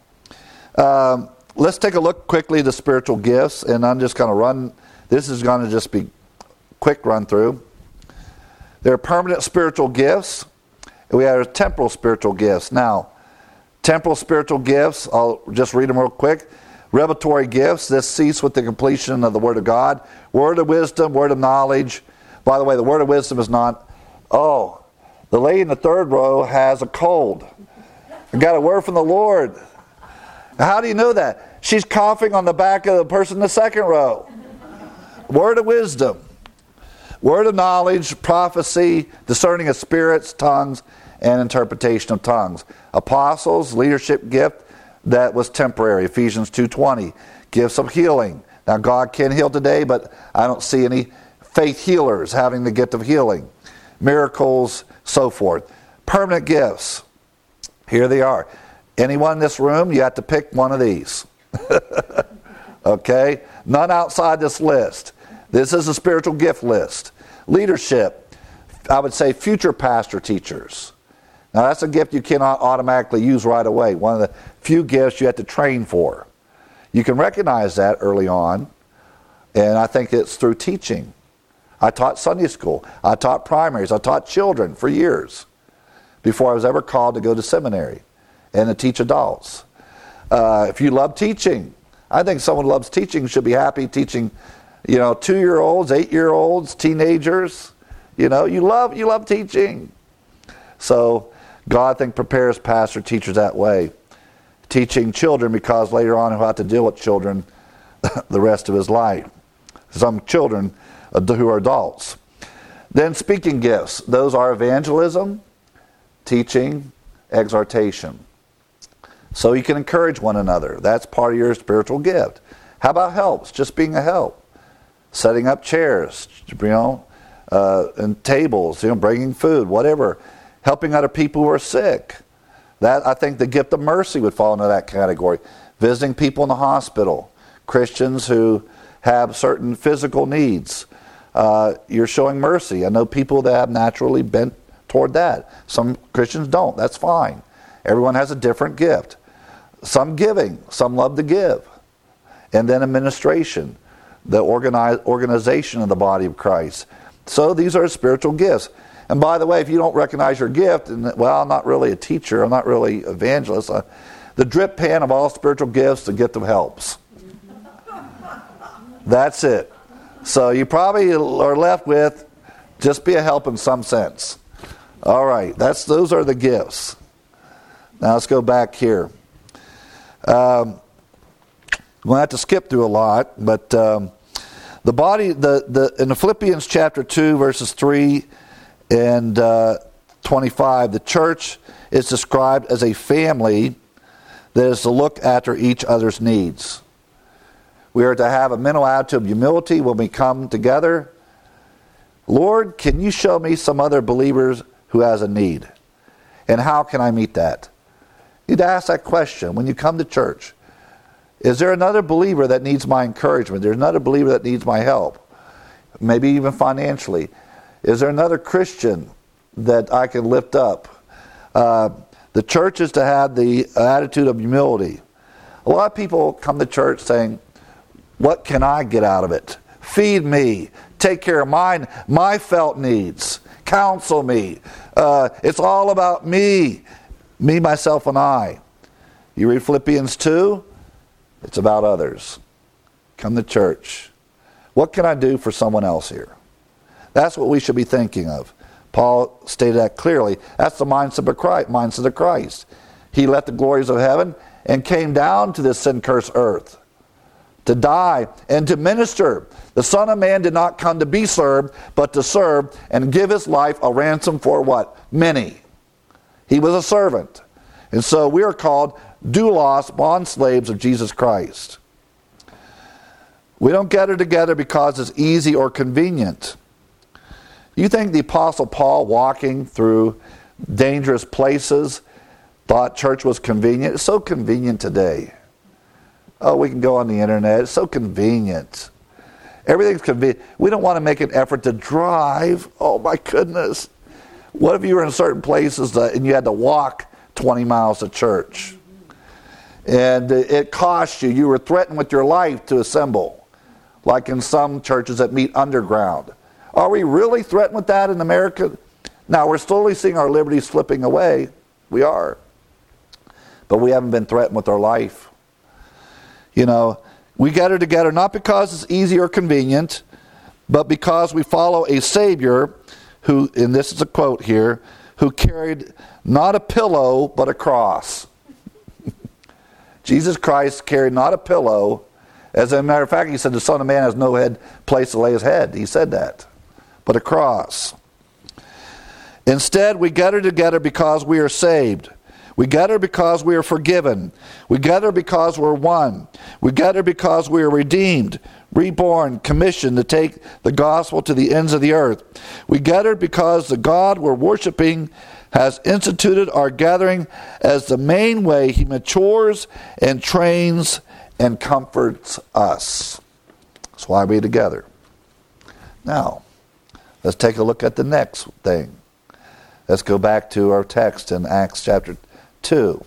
let's take a look quickly at the spiritual gifts, and I'm just going to run. This is going to just be quick run through. There are permanent spiritual gifts, and we have temporal spiritual gifts. Now, temporal spiritual gifts, I'll just read them real quick. Revelatory gifts, this cease with the completion of the Word of God. Word of wisdom, word of knowledge. By the way, the word of wisdom is not, oh, the lady in the third row has a cold. I got a word from the Lord. How do you know that? She's coughing on the back of the person in the second row. Word of wisdom. Word of knowledge, prophecy, discerning of spirits, tongues, and interpretation of tongues. Apostles, leadership gift, that was temporary. Ephesians 2:20. Gifts of healing. Now God can heal today, but I don't see any faith healers having the gift of healing. Miracles, so forth. Permanent gifts. Here they are. Anyone in this room, you have to pick one of these. Okay? None outside this list. This is a spiritual gift list. Leadership. I would say future pastor teachers. Now that's a gift you cannot automatically use right away. One of the few gifts you have to train for. You can recognize that early on, and I think it's through teaching. I taught Sunday school. I taught primaries. I taught children for years before I was ever called to go to seminary and to teach adults. If you love teaching, I think someone who loves teaching should be happy teaching, 2-year-olds, 8-year-olds, teenagers. You love teaching. So God, I think, prepares pastor teachers that way. Teaching children, because later on he'll have to deal with children the rest of his life. Some children who are adults. Then speaking gifts. Those are evangelism, teaching, exhortation. So you can encourage one another. That's part of your spiritual gift. How about helps? Just being a help. Setting up chairs, and tables, bringing food, whatever. Helping other people who are sick. That, I think the gift of mercy would fall into that category. Visiting people in the hospital. Christians who have certain physical needs. You're showing mercy. I know people that have naturally bent toward that. Some Christians don't. That's fine. Everyone has a different gift. Some giving. Some love to give. And then administration. The organization of the body of Christ. So these are spiritual gifts. And by the way, if you don't recognize your gift, I'm not really a teacher, I'm not really evangelist. The drip pan of all spiritual gifts, the gift of helps. That's it. So you probably are left with just be a help in some sense. All right, those are the gifts. Now let's go back here. We'll have to skip through a lot, but the body, in the Philippians chapter 2, verses 3 and 25, the church is described as a family that is to look after each other's needs. We are to have a mental attitude of humility when we come together. Lord, can you show me some other believers who has a need? And how can I meet that? You need to ask that question when you come to church. Is there another believer that needs my encouragement? There's another believer that needs my help, maybe even financially. Is there another Christian that I can lift up? The church is to have the attitude of humility. A lot of people come to church saying, what can I get out of it? Feed me. Take care of my felt needs. Counsel me. It's all about me. Me, myself, and I. You read Philippians 2, it's about others. Come to church. What can I do for someone else here? That's what we should be thinking of. Paul stated that clearly. That's the mindset of Christ. He left the glories of heaven and came down to this sin-cursed earth to die and to minister. The Son of Man did not come to be served, but to serve and give his life a ransom for what? Many. He was a servant. And so we are called doulos, bondslaves of Jesus Christ. We don't gather together because it's easy or convenient. You think the Apostle Paul, walking through dangerous places, thought church was convenient? It's so convenient today. Oh, we can go on the internet. It's so convenient. Everything's convenient. We don't want to make an effort to drive. Oh my goodness. What if you were in certain places and you had to walk 20 miles to church? And it cost you. You were threatened with your life to assemble. Like in some churches that meet underground. Are we really threatened with that in America? Now, we're slowly seeing our liberties slipping away. We are. But we haven't been threatened with our life. You know, we gather together not because it's easy or convenient, but because we follow a Savior who, and this is a quote here, who carried not a pillow, but a cross. Jesus Christ carried not a pillow. As a matter of fact, he said the Son of Man has no place to lay his head. He said that. But a cross. Instead, we gather together because we are saved. We gather because we are forgiven. We gather because we're one. We gather because we are redeemed, reborn, commissioned to take the gospel to the ends of the earth. We gather because the God we're worshiping has instituted our gathering as the main way he matures and trains and comforts us. That's why we're together. Now, let's take a look at the next thing. Let's go back to our text in Acts chapter 2.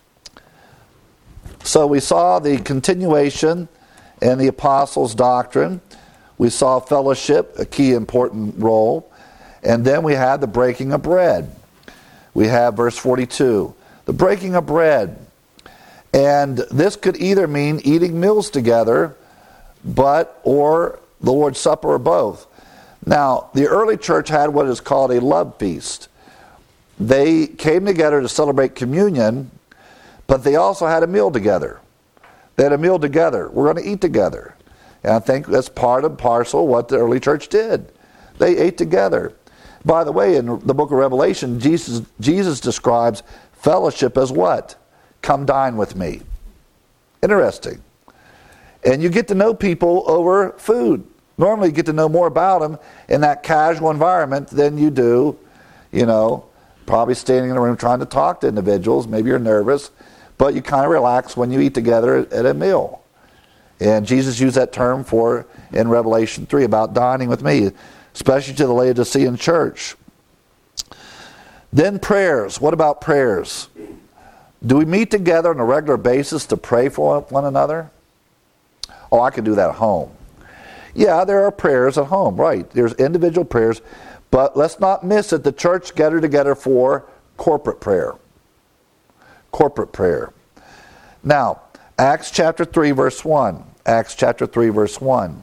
So we saw the continuation in the apostles' doctrine. We saw fellowship, a key important role. And then we had the breaking of bread. We have verse 42. The breaking of bread. And this could either mean eating meals together, or the Lord's Supper, or both. Now, the early church had what is called a love feast. They came together to celebrate communion, but they also had a meal together. They had a meal together. We're going to eat together. And I think that's part and parcel of what the early church did. They ate together. By the way, in the book of Revelation, Jesus describes fellowship as what? Come dine with me. Interesting. And you get to know people over food. Normally you get to know more about them in that casual environment than you do, probably standing in a room trying to talk to individuals. Maybe you're nervous, but you kind of relax when you eat together at a meal. And Jesus used that term in Revelation 3 about dining with me, especially to the Laodicean church. Then prayers. What about prayers? Do we meet together on a regular basis to pray for one another? Oh, I can do that at home. Yeah, there are prayers at home, right. There's individual prayers, but let's not miss it. The church gathered together for corporate prayer. Corporate prayer. Now, Acts chapter 3, verse 1. Acts chapter 3, verse 1.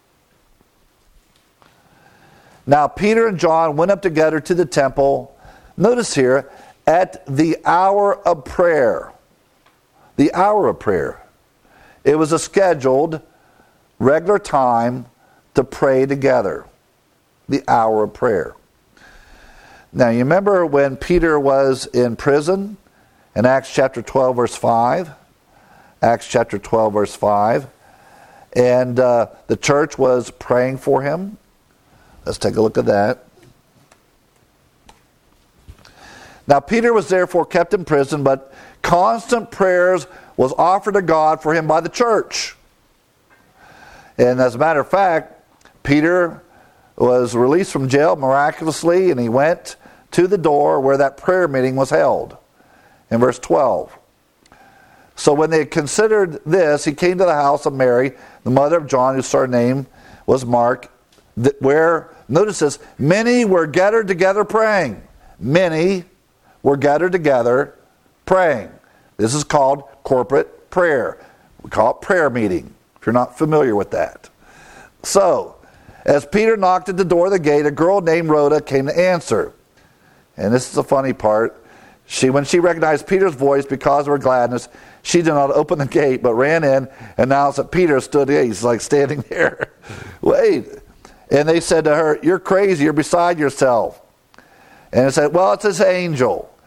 Now, Peter and John went up together to the temple. Notice here, at the hour of prayer. The hour of prayer. It was a scheduled, regular time to pray together. The hour of prayer. Now, you remember when Peter was in prison in Acts chapter 12, verse 5? Acts chapter 12, verse 5. And the church was praying for him. Let's take a look at that. Now, Peter was therefore kept in prison, but constant prayers was offered to God for him by the church. And as a matter of fact, Peter was released from jail miraculously, and he went to the door where that prayer meeting was held. In verse 12. So when they had considered this, he came to the house of Mary, the mother of John, whose surname was Mark, where, notice this, many were gathered together praying. Many were gathered together praying. This is called corporate prayer. We call it prayer meeting, if you're not familiar with that. So, as Peter knocked at the door of the gate, a girl named Rhoda came to answer. And this is the funny part. When she recognized Peter's voice because of her gladness, she did not open the gate, but ran in and announced that Peter stood there. He's like standing there. Wait. And they said to her, "You're crazy. You're beside yourself." And it said, "Well, it's his angel."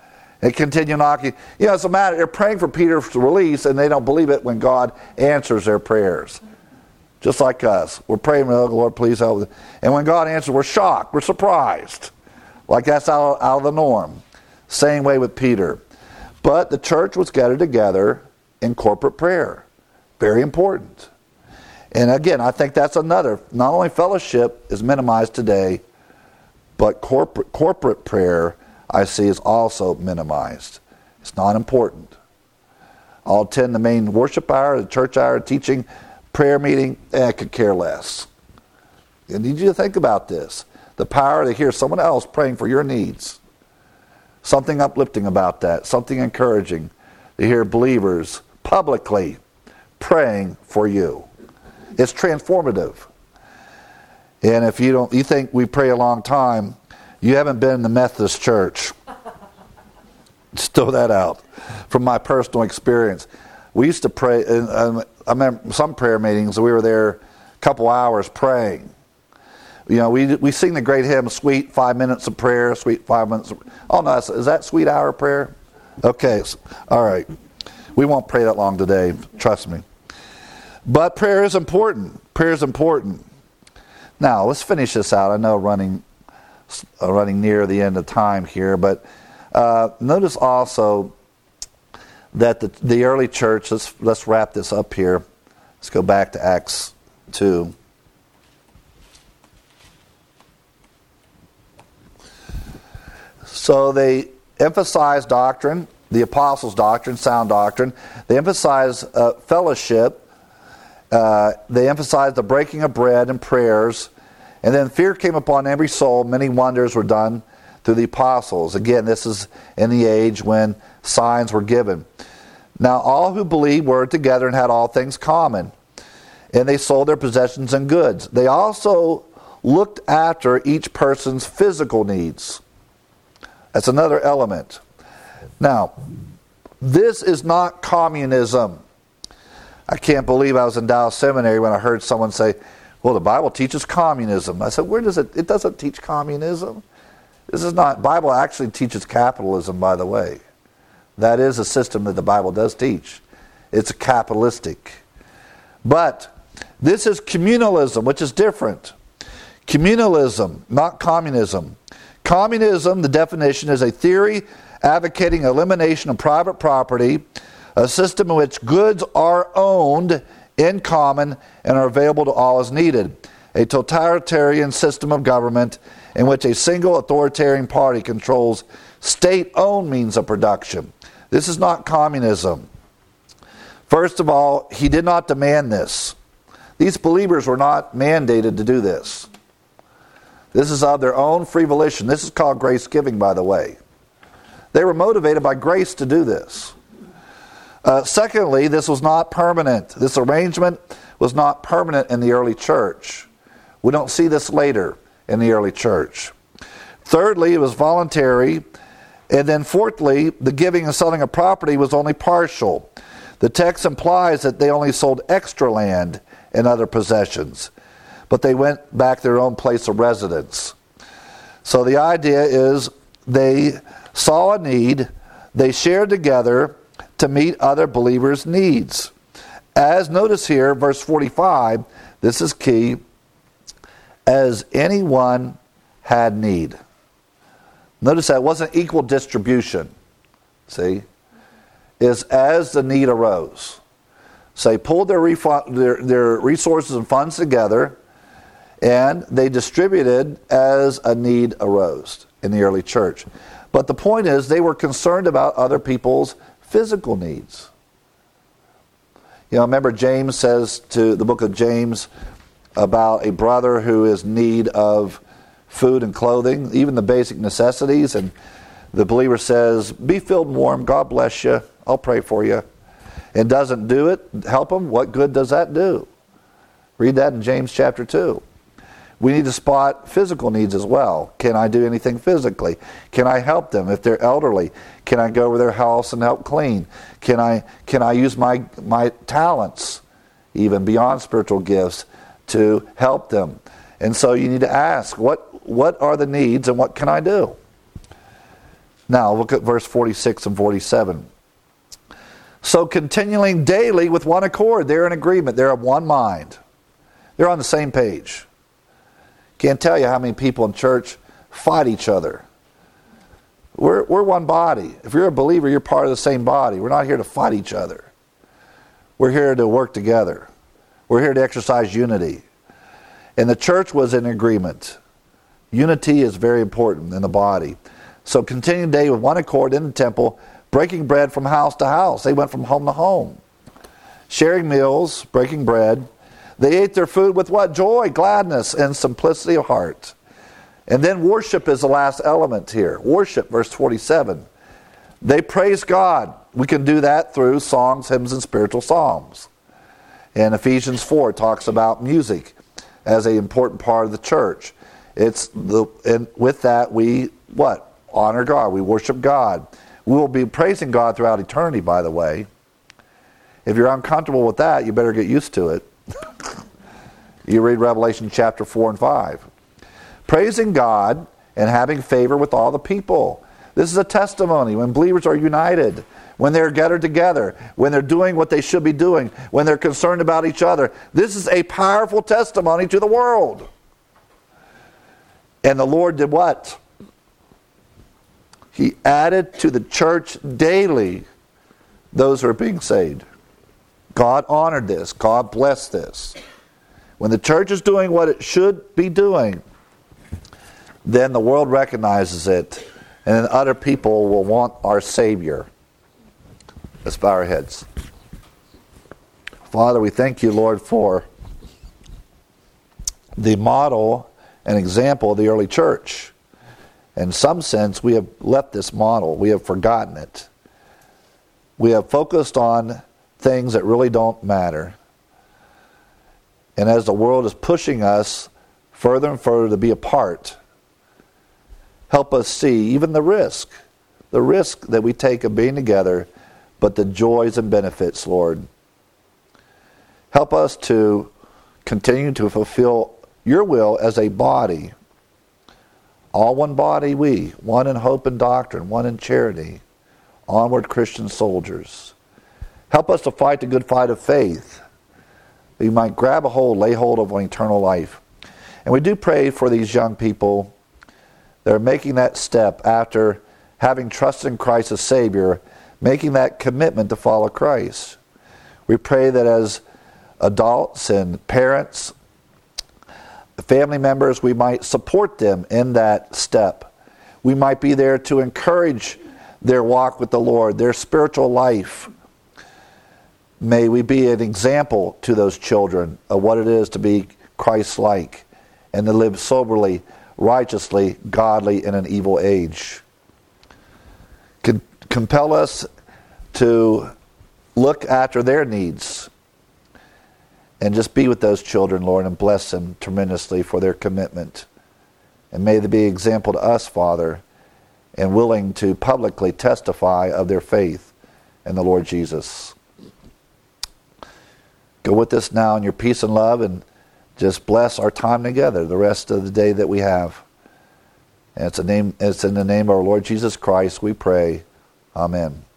They continue knocking. It's a matter, they're praying for Peter's release, and they don't believe it when God answers their prayers. Just like us. We're praying, oh, Lord, please help. And when God answers, we're shocked. We're surprised. Like that's out of the norm. Same way with Peter. But the church was gathered together in corporate prayer. Very important. And again, I think that's another. Not only fellowship is minimized today, but corporate prayer, I see, is also minimized. It's not important. I'll attend the main worship hour, the church hour, teaching, prayer meeting, I could care less. I need you to think about this. The power to hear someone else praying for your needs. Something uplifting about that. Something encouraging to hear believers publicly praying for you. It's transformative. And if you think we pray a long time, you haven't been in the Methodist church. Just throw that out from my personal experience. We used to pray, I remember some prayer meetings, we were there a couple hours praying. We sing the great hymn, sweet 5 minutes of prayer, sweet 5 minutes. Oh no, is that sweet hour prayer? Okay, all right. We won't pray that long today, trust me. But prayer is important. Prayer is important. Now, let's finish this out. I know running near the end of time here, but notice also that the early church, let's wrap this up here. Let's go back to Acts 2. So they emphasize doctrine, the apostles' doctrine, sound doctrine. They emphasize fellowship. They emphasize the breaking of bread and prayers. And then fear came upon every soul. Many wonders were done through the apostles. Again, this is in the age when signs were given. Now all who believed were together and had all things common. And they sold their possessions and goods. They also looked after each person's physical needs. That's another element. Now, this is not communism. I can't believe I was in Dallas Seminary when I heard someone say, well, the Bible teaches communism. I said, where does it? It doesn't teach communism. This is not, Bible actually teaches capitalism, by the way. That is a system that the Bible does teach. It's capitalistic. But this is communalism, which is different. Communalism, not communism. Communism, the definition, is a theory advocating elimination of private property, a system in which goods are owned in common and are available to all as needed. A totalitarian system of government in which a single authoritarian party controls state-owned means of production. This is not communism. First of all, he did not demand this. These believers were not mandated to do this. This is of their own free volition. This is called grace giving, by the way. They were motivated by grace to do this. Secondly, this was not permanent. This arrangement was not permanent in the early church. We don't see this later in the early church. Thirdly, it was voluntary. And then fourthly, the giving and selling of property was only partial. The text implies that they only sold extra land and other possessions, but they went back to their own place of residence. So the idea is they saw a need, they shared together to meet other believers' needs. As notice here, verse 45, this is key, as anyone had need. Notice that it wasn't equal distribution. See? Is as the need arose. So they pulled their resources and funds together, and they distributed as a need arose in the early church. But the point is, they were concerned about other people's physical needs. Remember James says to the book of James about a brother who is in need of food and clothing, even the basic necessities, and the believer says, be filled and warm, God bless you, I'll pray for you, and doesn't do it, help him, what good does that do? Read that in James chapter 2. We need to spot physical needs as well. Can I do anything physically? Can I help them if they're elderly? Can I go over their house and help clean? Can I use my talents, even beyond spiritual gifts, to help them? And so you need to ask, what are the needs and what can I do? Now, look at verse 46 and 47. So continuing daily with one accord. They're in agreement. They're of one mind. They're on the same page. Can't tell you how many people in church fight each other. We're one body. If you're a believer, you're part of the same body. We're not here to fight each other. We're here to work together. We're here to exercise unity. And the church was in agreement. Unity is very important in the body. So continuing daily with one accord in the temple, breaking bread from house to house. They went from home to home. Sharing meals, breaking bread. They ate their food with what? Joy, gladness, and simplicity of heart. And then worship is the last element here. Worship, verse 47. They praise God. We can do that through songs, hymns, and spiritual psalms. And Ephesians 4 talks about music as an important part of the church. And with that we, what? Honor God. We worship God. We will be praising God throughout eternity, by the way. If you're uncomfortable with that, you better get used to it. You read Revelation chapter 4 and 5. Praising God and having favor with all the people. This is a testimony when believers are united, when they're gathered together, when they're doing what they should be doing, when they're concerned about each other. This is a powerful testimony to the world. And the Lord did what? He added to the church daily those who are being saved. God honored this. God blessed this. When the church is doing what it should be doing, then the world recognizes it, and then other people will want our Savior. Let's bow our heads. Father, we thank you, Lord, for the model and example of the early church. In some sense, we have left this model. We have forgotten it. We have focused on things that really don't matter. And as the world is pushing us further and further to be apart, help us see even the risk that we take of being together, but the joys and benefits, Lord. Help us to continue to fulfill your will as a body. All one body we, one in hope and doctrine, one in charity, onward Christian soldiers. Help us to fight the good fight of faith. We might grab a hold, lay hold of an eternal life. And we do pray for these young people that are making that step after having trusted in Christ as Savior, making that commitment to follow Christ. We pray that as adults and parents, family members, we might support them in that step. We might be there to encourage their walk with the Lord, their spiritual life. May we be an example to those children of what it is to be Christ-like and to live soberly, righteously, godly in an evil age. Compel us to look after their needs and just be with those children, Lord, and bless them tremendously for their commitment. And may they be an example to us, Father, and willing to publicly testify of their faith in the Lord Jesus. Go with us now in your peace and love, and just bless our time together the rest of the day that we have. And it's in the name of our Lord Jesus Christ we pray. Amen.